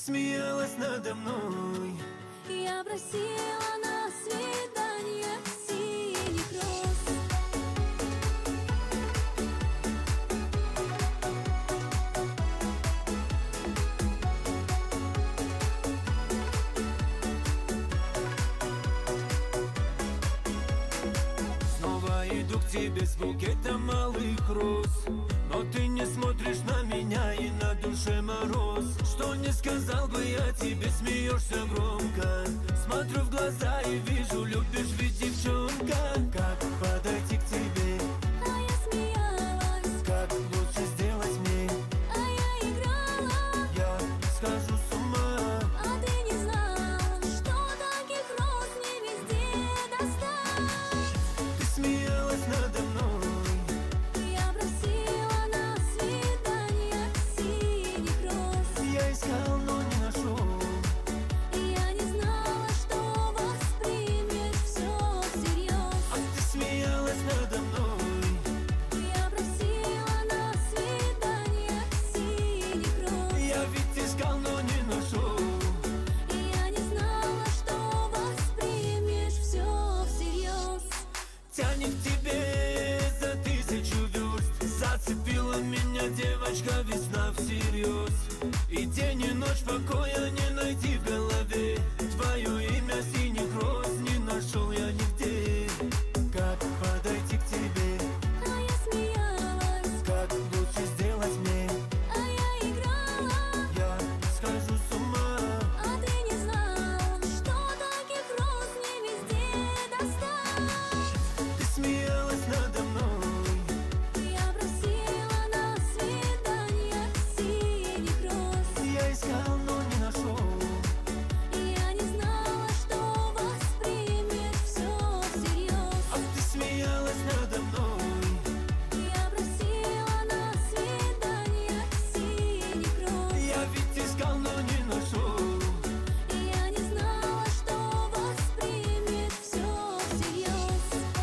смеялась надо мной. Я просила на свидание синих роз. Снова иду к тебе с букетом малых роз, но ты не смотришь на меня, и на душе мороз. Что не сказал бы я тебе, смеешься громко. Смотрю в глаза и вижу, любишь ведь, девчонка. Как подойти к тебе? А я смеялась, Как лучше сделать мне? а я играла. Я схожу с ума. А ты не знал, что таких роз не везде достать. Ты смеялась надо мной. Я просила на свидание синих роз. Я искал, но не нашел. Я не знала, что воспримешь все всерьез. А ты смеялась надо мной. Я просила на свидание синих роз. Я ведь искал, но не нашел. Я не знала, что воспримешь все всерьез. Тянет к тебе за 1000 верст. Зацепила меня девочка, весна всерьез. И день и ночь покоя не найти в голове. Твое имя синих роз не нашел я нигде. Как подойти к тебе? А я смеялась, Как лучше сделать мне? а я играла. Я схожу с ума. А ты не знал, что таких роз не везде достать. Ты смеялась надо мной. Я просила на свидание синих роз. Я искал, но не нашел. Я не знала, что воспримешь все всерьез. А ты смеялась надо мной. Я просила на свидание синих роз. Я ведь искал, но не нашел. Я не знала, что воспримет все всерьез.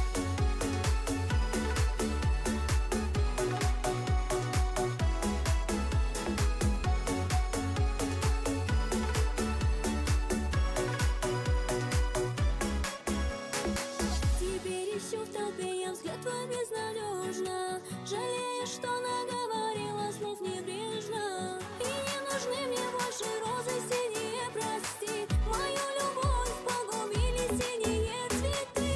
Теперь ищу в толпе я взгляд твой безнадежно. Жалею, что наговорила слов небрежно. И не нужны мне больше розы синие, прости. Мою любовь погубили синие цветы.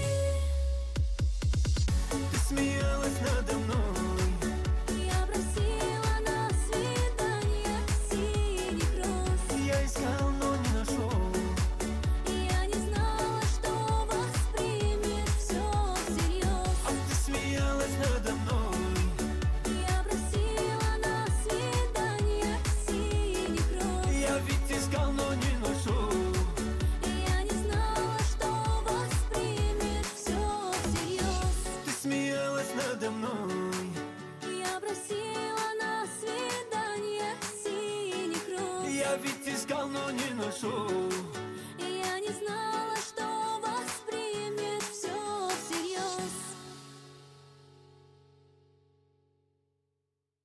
Ты смеялась надо мной. Я просила на свидание синих роз. Я искал, но не нашел. Я не знала, что воспримешь все всерьез. А ты смеялась надо мной. Я просила на свидание синих роз. Я ведь искал, но не нашел. Я не знала, что воспримешь все всерьез. Ты смеялась надо мной. Я просила на свидание синих роз. Я ведь искал, но не нашел. Я не знала,